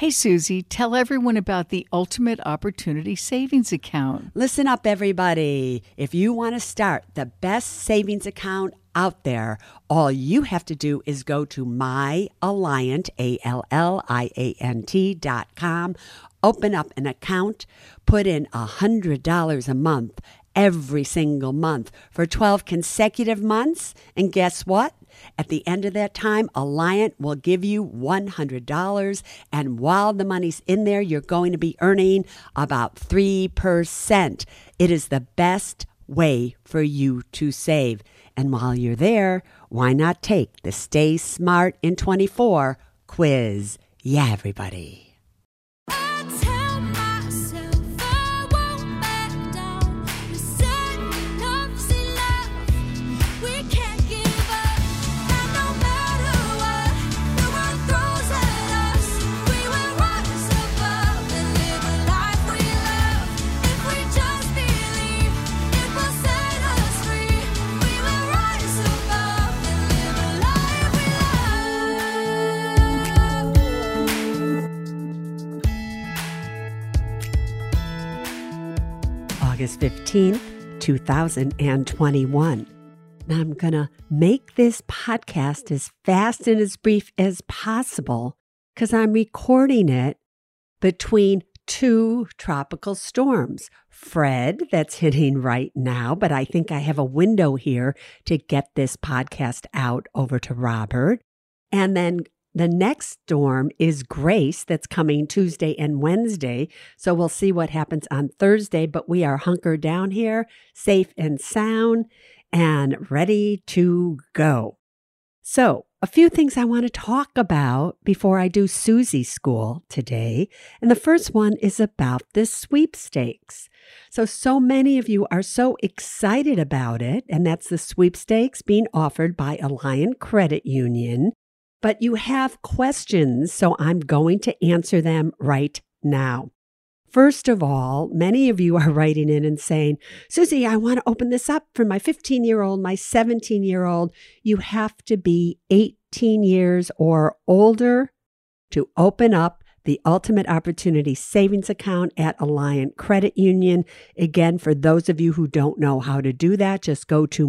Hey, Susie, tell everyone about the Ultimate Opportunity Savings Account. Listen up, everybody. If you want to start the best savings account out there, all you have to do is go to myalliant, ALLIANT.com, open up an account, put in $100 a month every single month for 12 consecutive months, and guess what? At the end of that time, Alliant will give you $100, and while the money's in there, you're going to be earning about 3%. It is the best way for you to save. And while you're there, why not take the Stay Smart in 24 quiz? Yeah, everybody. August 15th, 2021. Now I'm going to make this podcast as fast and as brief as possible because I'm recording it between two tropical storms. Fred, that's hitting right now, but I think I have a window here to get this podcast out over to Robert. And then the next storm is Grace that's coming Tuesday and Wednesday. So we'll see what happens on Thursday, but we are hunkered down here, safe and sound, and ready to go. So a few things I want to talk about before I do Susie School today. And the first one is about the sweepstakes. So many of you are so excited about it, and that's the sweepstakes being offered by Alliant Credit Union. But you have questions, so I'm going to answer them right now. First of all, many of you are writing in and saying, Susie, I want to open this up for my 15-year-old, my 17-year-old. You have to be 18 years or older to open up the Ultimate Opportunity Savings Account at Alliant Credit Union. Again, for those of you who don't know how to do that, just go to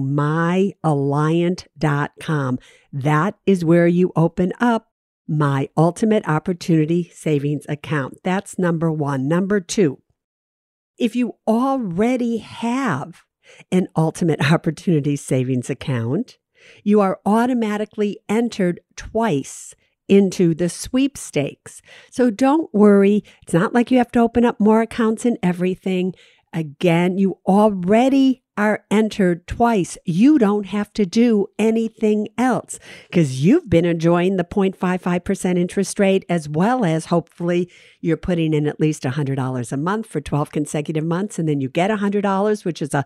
myalliant.com. That is where you open up my Ultimate Opportunity Savings Account. That's number one. Number two, if you already have an Ultimate Opportunity Savings Account, you are automatically entered twice into the sweepstakes. So don't worry. It's not like you have to open up more accounts and everything. Again, you already are entered twice. You don't have to do anything else because you've been enjoying the 0.55% interest rate, as well as hopefully you're putting in at least $100 a month for 12 consecutive months. And then you get $100, which is a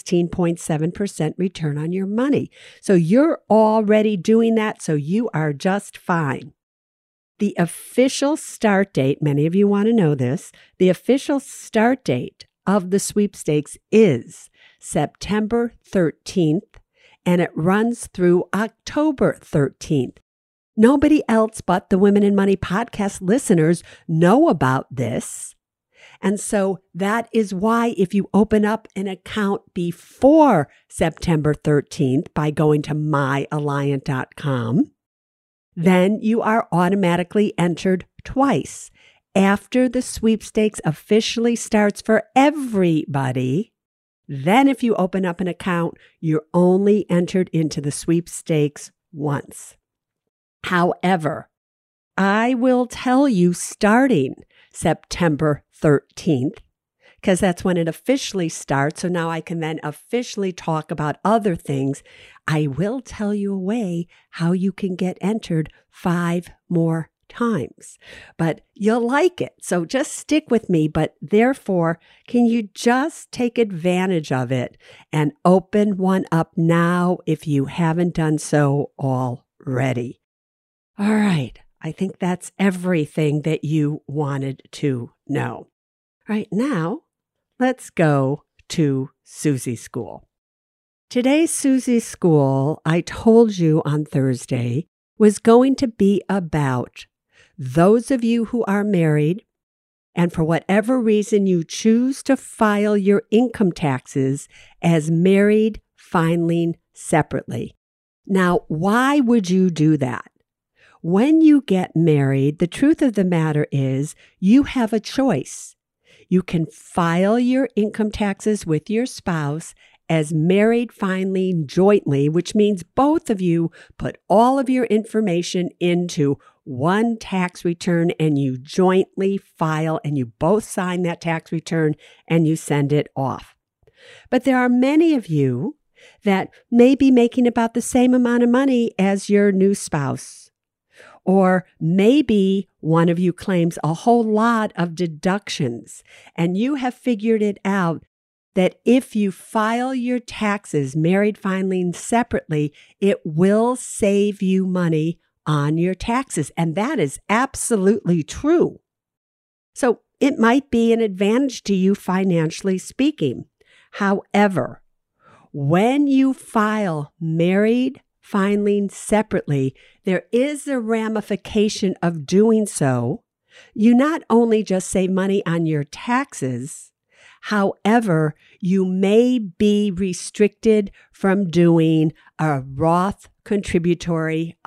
16.7% return on your money. So you're already doing that. So you are just fine. The official start date, many of you want to know this, the official start date of the sweepstakes is September 13th, and it runs through October 13th. Nobody else but the Women in Money podcast listeners know about this. And so that is why if you open up an account before September 13th by going to myalliant.com, then you are automatically entered twice. After the sweepstakes officially starts for everybody, then if you open up an account, you're only entered into the sweepstakes once. However, I will tell you starting September 13th, because that's when it officially starts. So now I can then officially talk about other things. I will tell you a way how you can get entered 5 more times, but you'll like it. So just stick with me. But therefore, can you just take advantage of it and open one up now if you haven't done so already? All right. I think that's everything that you wanted to know. All right. Now let's go to Susie School. Today's Susie School, I told you on Thursday, was going to be about those of you who are married and for whatever reason you choose to file your income taxes as married filing separately. Now, why would you do that? When you get married, the truth of the matter is you have a choice. You can file your income taxes with your spouse as married filing jointly, which means both of you put all of your information into one tax return and you jointly file and you both sign that tax return and you send it off. But there are many of you that may be making about the same amount of money as your new spouse. Or maybe one of you claims a whole lot of deductions and you have figured it out that if you file your taxes married filing separately, it will save you money on your taxes. And that is absolutely true. So it might be an advantage to you financially speaking. However, when you file married filing separately, there is a ramification of doing so. You not only just save money on your taxes, however, you may be restricted from doing a Roth contributory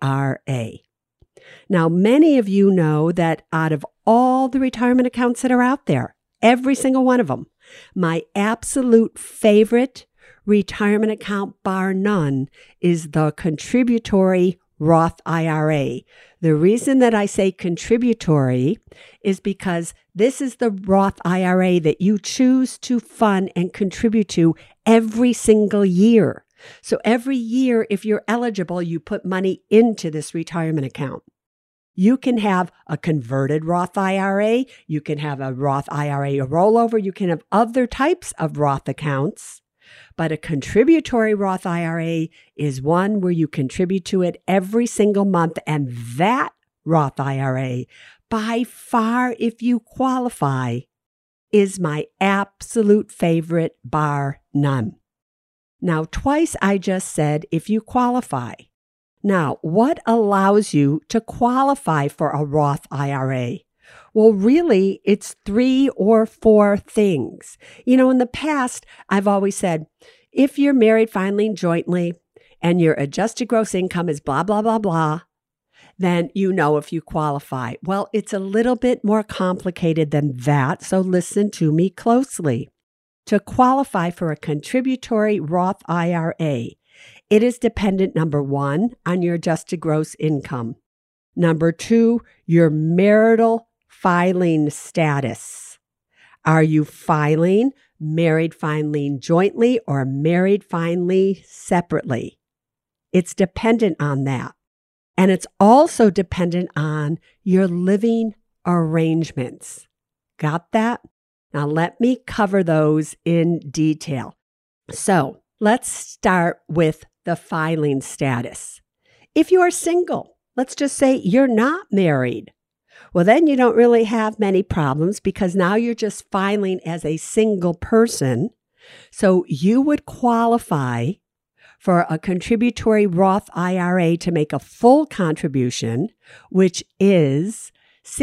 IRA. Now, many of you know that out of all the retirement accounts that are out there, every single one of them, my absolute favorite retirement account, bar none, is the contributory Roth IRA. The reason that I say contributory is because this is the Roth IRA that you choose to fund and contribute to every single year. So every year, if you're eligible, you put money into this retirement account. You can have a converted Roth IRA. You can have a Roth IRA rollover. You can have other types of Roth accounts. But a contributory Roth IRA is one where you contribute to it every single month. And that Roth IRA, by far, if you qualify, is my absolute favorite, bar none. Now, twice I just said if you qualify. Now, what allows you to qualify for a Roth IRA? Well, really, it's 3 or 4 things. You know, in the past, I've always said, if you're married filing jointly and your adjusted gross income is blah, blah, blah, blah, then you know if you qualify. Well, it's a little bit more complicated than that, so listen to me closely. To qualify for a contributory Roth IRA, it is dependent, number 1, on your adjusted gross income. Number 2, your marital filing status. Are you filing married filing jointly or married filing separately? It's dependent on that. And it's also dependent on your living arrangements. Got that? Now let me cover those in detail. So let's start with the filing status. If you are single, let's just say you're not married. Well, then you don't really have many problems because now you're just filing as a single person. So you would qualify for a contributory Roth IRA to make a full contribution, which is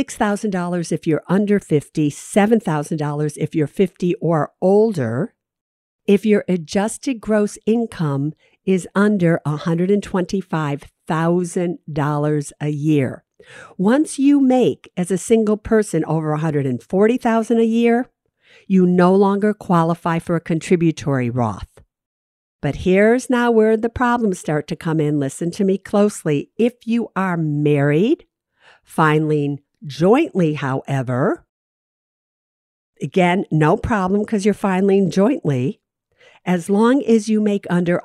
$6,000 if you're under 50, $7,000 if you're 50 or older. If your adjusted gross income is under $125,000 a year. Once you make, as a single person, over $140,000 a year, you no longer qualify for a contributory Roth. But here's now where the problems start to come in. Listen to me closely. If you are married, filing jointly, however, again, no problem because you're filing jointly. As long as you make under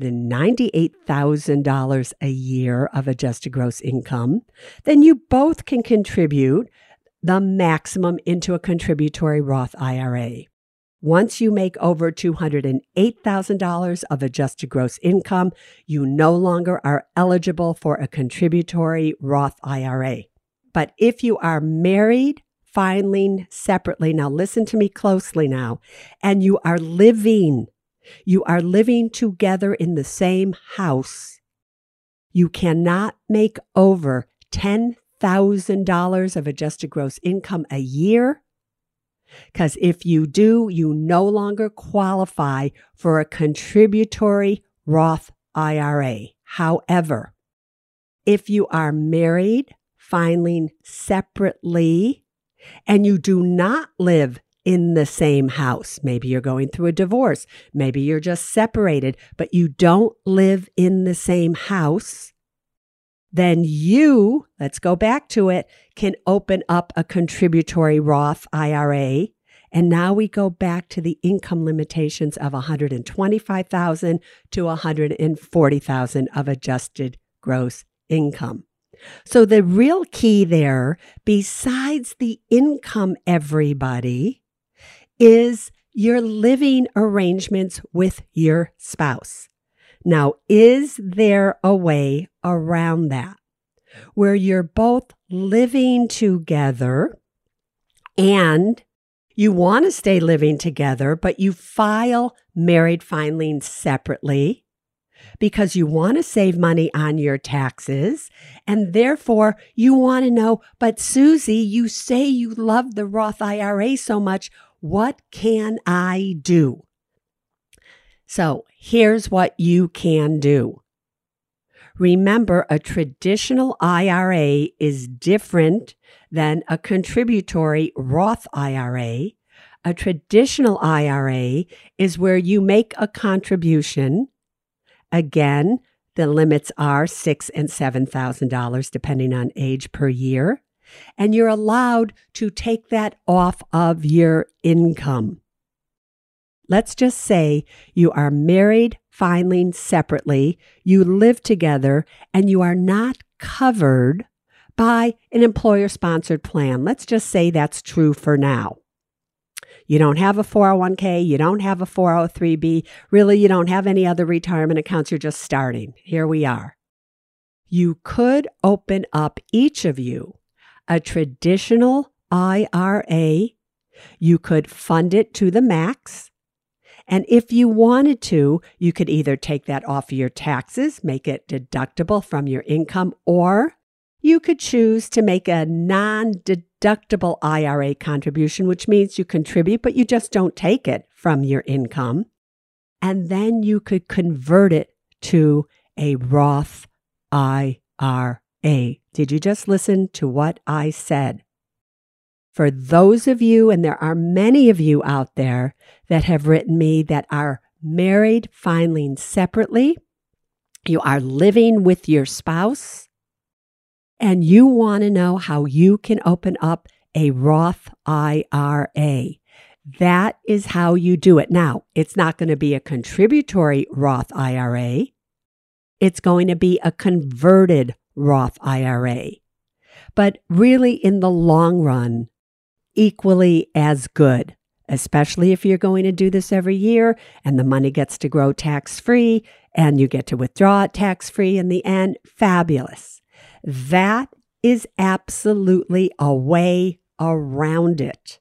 $198,000 a year of adjusted gross income, then you both can contribute the maximum into a contributory Roth IRA. Once you make over $208,000 of adjusted gross income, you no longer are eligible for a contributory Roth IRA. But if you are married, filing separately, now listen to me closely now, and you are living together in the same house, you cannot make over $100,000 of adjusted gross income a year? Because if you do, you no longer qualify for a contributory Roth IRA. However, if you are married, filing separately, and you do not live in the same house, maybe you're going through a divorce, maybe you're just separated, but you don't live in the same house, then you, let's go back to it, can open up a contributory Roth IRA. And now we go back to the income limitations of $125,000 to $140,000 of adjusted gross income. So the real key there, besides the income, everybody, is your living arrangements with your spouse. Now, is there a way around that where you're both living together and you want to stay living together, but you file married filing separately because you want to save money on your taxes, and therefore you want to know, but Susie, you say you love the Roth IRA so much, what can I do? So here's what you can do. Remember, a traditional IRA is different than a contributory Roth IRA. A traditional IRA is where you make a contribution. Again, the limits are $6,000 and $7,000 depending on age per year, and you're allowed to take that off of your income. Let's just say you are married, filing separately, you live together, and you are not covered by an employer-sponsored plan. Let's just say that's true for now. You don't have a 401k, you don't have a 403b, really you don't have any other retirement accounts, you're just starting. Here we are. You could open up, each of you, a traditional IRA. You could fund it to the max. And if you wanted to, you could either take that off of your taxes, make it deductible from your income, or you could choose to make a non-deductible IRA contribution, which means you contribute, but you just don't take it from your income. And then you could convert it to a Roth IRA. Did you just listen to what I said? For those of you, and there are many of you out there that have written me that are married, filing separately, you are living with your spouse, and you want to know how you can open up a Roth IRA. That is how you do it. Now, it's not going to be a contributory Roth IRA. It's going to be a converted Roth IRA. But really, in the long run, equally as good, especially if you're going to do this every year and the money gets to grow tax-free and you get to withdraw it tax-free in the end. Fabulous. That is absolutely a way around it.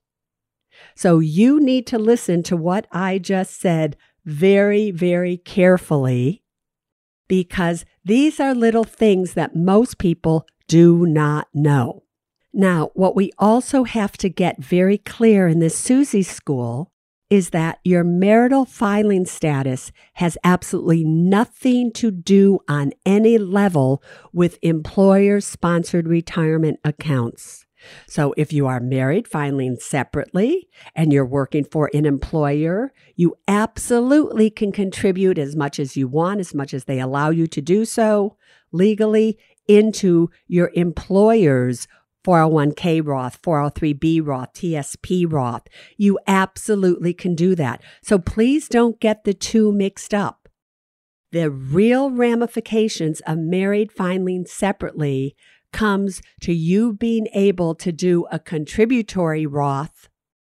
So you need to listen to what I just said very, very carefully, because these are little things that most people do not know. Now, what we also have to get very clear in this Susie School is that your marital filing status has absolutely nothing to do on any level with employer-sponsored retirement accounts. So if you are married, filing separately, and you're working for an employer, you absolutely can contribute as much as you want, as much as they allow you to do so legally, into your employer's 401k Roth, 403b Roth, TSP Roth. You absolutely can do that. So please don't get the two mixed up. The real ramifications of married filing separately comes to you being able to do a contributory Roth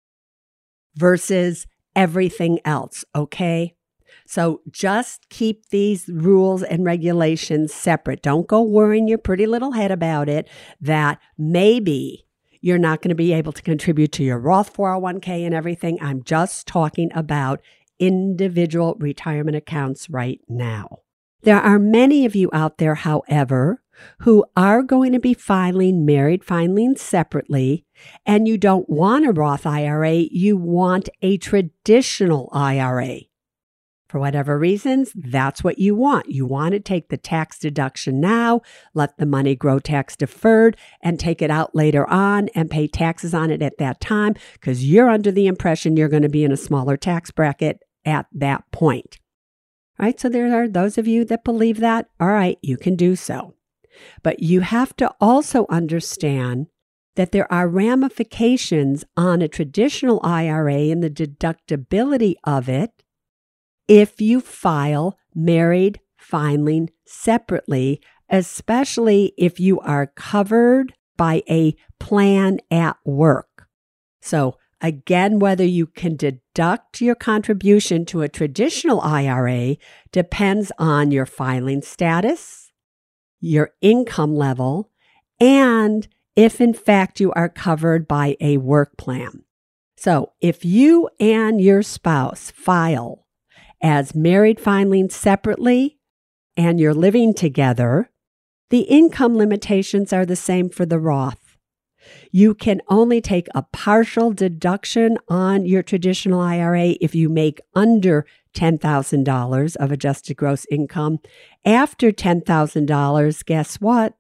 versus everything else, okay? So just keep these rules and regulations separate. Don't go worrying your pretty little head about it that maybe you're not going to be able to contribute to your Roth 401k and everything. I'm just talking about individual retirement accounts right now. There are many of you out there, however, who are going to be filing married filings separately, and you don't want a Roth IRA, you want a traditional IRA. For whatever reasons, that's what you want. You want to take the tax deduction now, let the money grow tax deferred, and take it out later on and pay taxes on it at that time because you're under the impression you're going to be in a smaller tax bracket at that point. All right, so there are those of you that believe that. All right, you can do so. But you have to also understand that there are ramifications on a traditional IRA and the deductibility of it if you file married filing separately, especially if you are covered by a plan at work. So again, whether you can deduct your contribution to a traditional IRA depends on your filing status, your income level, and if in fact you are covered by a work plan. So if you and your spouse file as married filing separately and you're living together, the income limitations are the same for the Roth. You can only take a partial deduction on your traditional IRA if you make under $10,000 of adjusted gross income. After $10,000, guess what?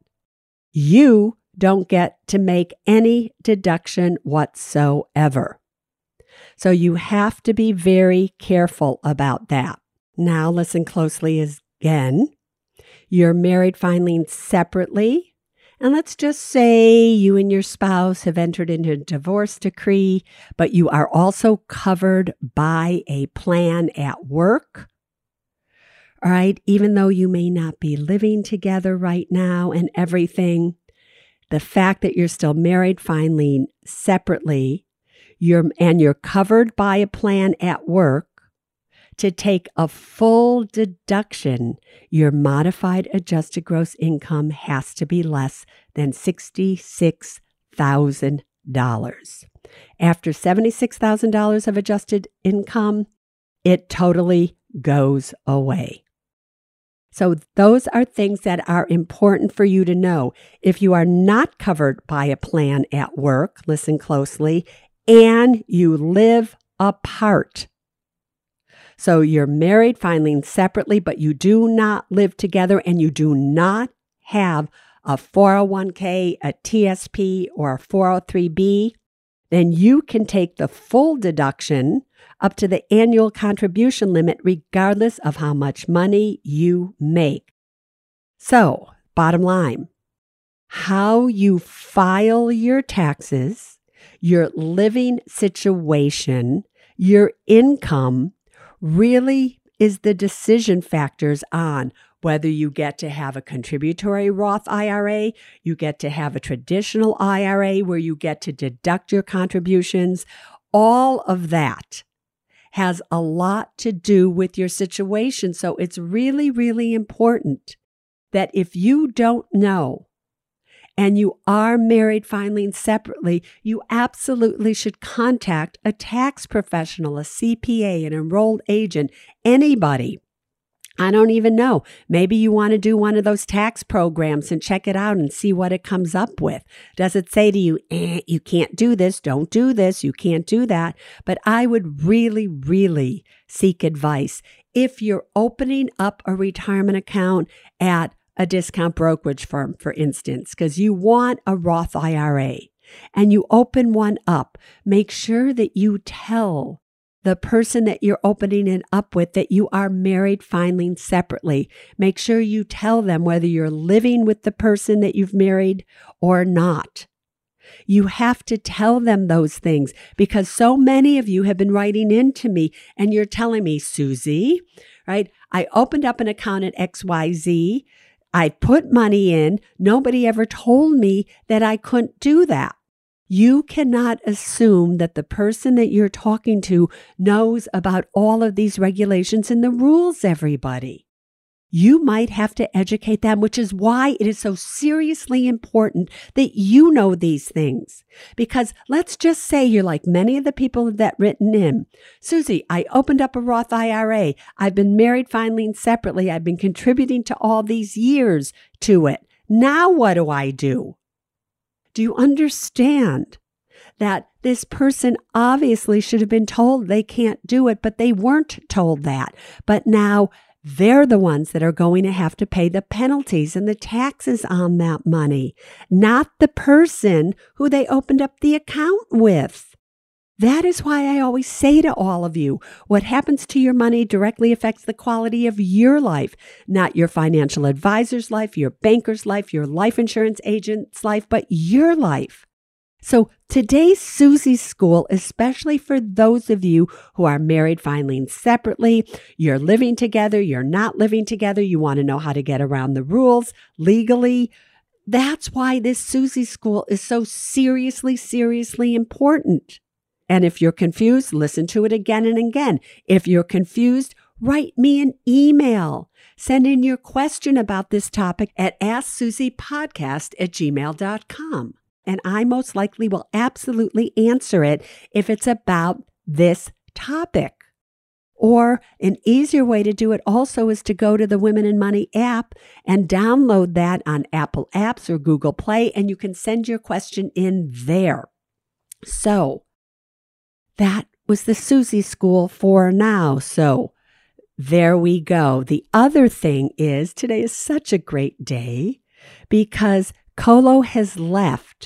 You don't get to make any deduction whatsoever. So you have to be very careful about that. Now listen closely again. You're married filing separately. And let's just say you and your spouse have entered into a divorce decree, but you are also covered by a plan at work. All right, even though you may not be living together right now and everything, the fact that you're still married filing separately, you're covered by a plan at work, to take a full deduction, your modified adjusted gross income has to be less than $66,000. After $76,000 of adjusted income, it totally goes away. So those are things that are important for you to know. If you are not covered by a plan at work, listen closely, and you live apart. So you're married, filing separately, but you do not live together and you do not have a 401k, a TSP, or a 403b, then you can take the full deduction up to the annual contribution limit regardless of how much money you make. So, bottom line, how you file your taxes, your living situation, your income really is the decision factors on whether you get to have a contributory Roth IRA, you get to have a traditional IRA where you get to deduct your contributions. All of that has a lot to do with your situation. So it's really, really important that if you don't know and you are married filing separately, you absolutely should contact a tax professional, a CPA, an enrolled agent, anybody. I don't even know. Maybe you want to do one of those tax programs and check it out and see what it comes up with. Does it say to you, you can't do this, don't do this, you can't do that? But I would really, really seek advice. If you're opening up a retirement account at a discount brokerage firm, for instance, because you want a Roth IRA and you open one up, make sure that you tell the person that you're opening it up with that you are married filing separately. Make sure you tell them whether you're living with the person that you've married or not. You have to tell them those things because so many of you have been writing into me and you're telling me, Susie, right? I opened up an account at XYZ. I put money in. Nobody ever told me that I couldn't do that. You cannot assume that the person that you're talking to knows about all of these regulations and the rules, everybody. You might have to educate them, which is why it is so seriously important that you know these things. Because let's just say you're like many of the people that written in. Susie, I opened up a Roth IRA. I've been married filing separately. I've been contributing to all these years to it. Now what do I do? Do you understand that this person obviously should have been told they can't do it, but they weren't told that. But now they're the ones that are going to have to pay the penalties and the taxes on that money, not the person who they opened up the account with. That is why I always say to all of you, what happens to your money directly affects the quality of your life, not your financial advisor's life, your banker's life, your life insurance agent's life, but your life. So today's Susie School, especially for those of you who are married filing separately, you're living together, you're not living together, you want to know how to get around the rules legally. That's why this Susie School is so seriously important. And if you're confused, listen to it again and again. If you're confused, write me an email. Send in your question about this topic at asksusiepodcast@gmail.com. And I most likely will absolutely answer it if it's about this topic. Or an easier way to do it also is to go to the Women in Money app and download that on Apple Apps or Google Play, and you can send your question in there. So that was the Susie School for now. So there we go. The other thing is today is such a great day because Colo has left.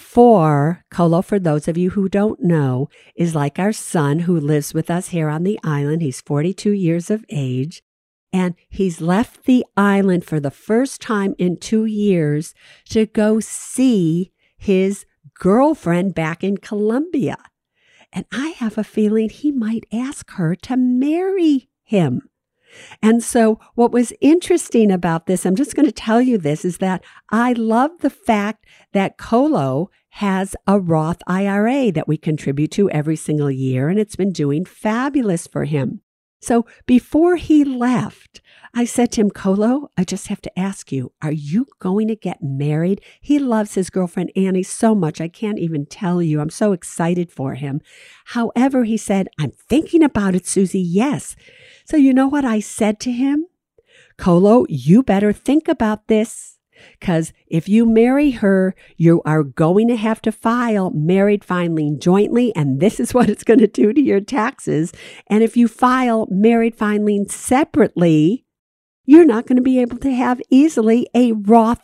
Colo, for those of you who don't know, is like our son who lives with us here on the island. He's 42 years of age, and he's left the island for the first time in 2 years to go see his girlfriend back in Colombia. And I have a feeling he might ask her to marry him. And so what was interesting about this, I'm just going to tell you this, is that I love the fact that Colo has a Roth IRA that we contribute to every single year, and it's been doing fabulous for him. So before he left, I said to him, Colo, I just have to ask you, are you going to get married? He loves his girlfriend Annie so much, I can't even tell you. I'm so excited for him. However, he said, I'm thinking about it, Susie, yes. So you know what I said to him? Colo, you better think about this. Because if you marry her, you are going to have to file married filing jointly, and this is what it's going to do to your taxes. And if you file married filing separately, you're not going to be able to have easily a Roth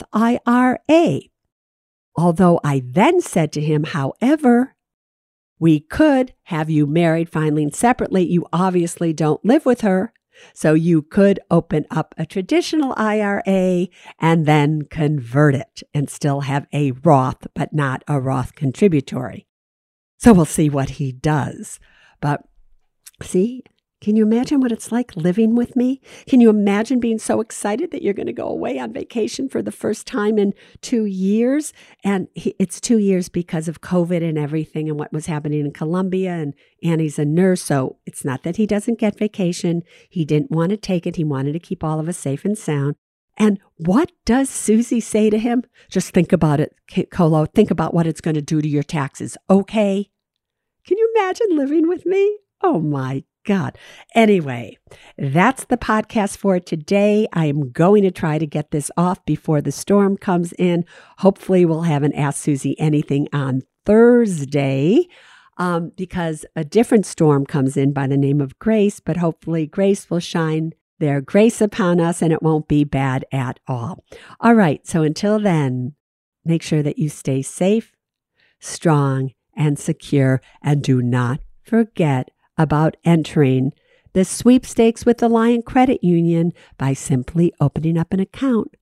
IRA. Although I then said to him, however, we could have you married filing separately. You obviously don't live with her. So you could open up a traditional IRA and then convert it and still have a Roth, but not a Roth contributory. So we'll see what he does. But see, can you imagine what it's like living with me? Can you imagine being so excited that you're going to go away on vacation for the first time in 2 years? And it's 2 years because of COVID and everything and what was happening in Colombia. And Annie's a nurse, so it's not that he doesn't get vacation. He didn't want to take it. He wanted to keep all of us safe and sound. And what does Susie say to him? Just think about it, Colo. Think about what it's going to do to your taxes, okay? Can you imagine living with me? Oh, my God. Anyway, that's the podcast for today. I am going to try to get this off before the storm comes in. Hopefully we'll have an Ask Susie Anything on Thursday because a different storm comes in by the name of Grace, but hopefully Grace will shine their grace upon us and it won't be bad at all. All right. So until then, make sure that you stay safe, strong, and secure, and do not forget about entering the sweepstakes with the Lion Credit Union by simply opening up an account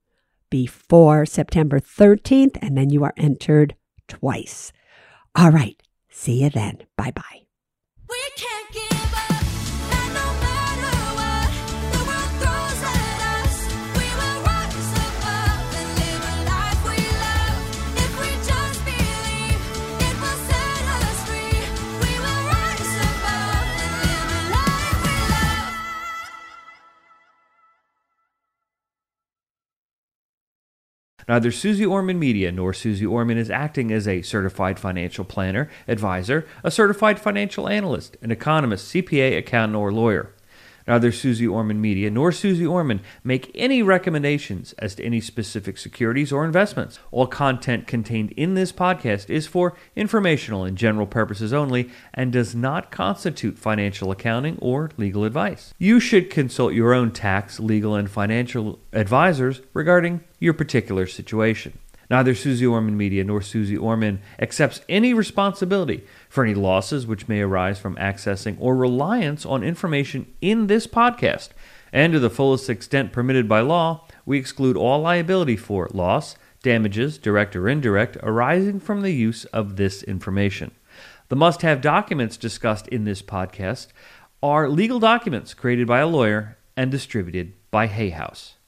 before September 13th, and then you are entered twice. All right. See you then. Bye-bye. We can't give up, and no matter what the world throws at us, we will rise above and live a life we love. If we just believe, it will set us free. We will rise above and live a life we love. Neither Susie Orman Media nor Susie Orman is acting as a certified financial planner, advisor, a certified financial analyst, an economist, CPA, accountant, or lawyer. Neither Susie Orman Media nor Susie Orman make any recommendations as to any specific securities or investments. All content contained in this podcast is for informational and general purposes only and does not constitute financial accounting or legal advice. You should consult your own tax, legal, and financial advisors regarding your particular situation. Neither Susie Orman Media nor Susie Orman accepts any responsibility for any losses which may arise from accessing or reliance on information in this podcast. And to the fullest extent permitted by law, we exclude all liability for loss, damages, direct or indirect, arising from the use of this information. The must-have documents discussed in this podcast are legal documents created by a lawyer and distributed by Hay House.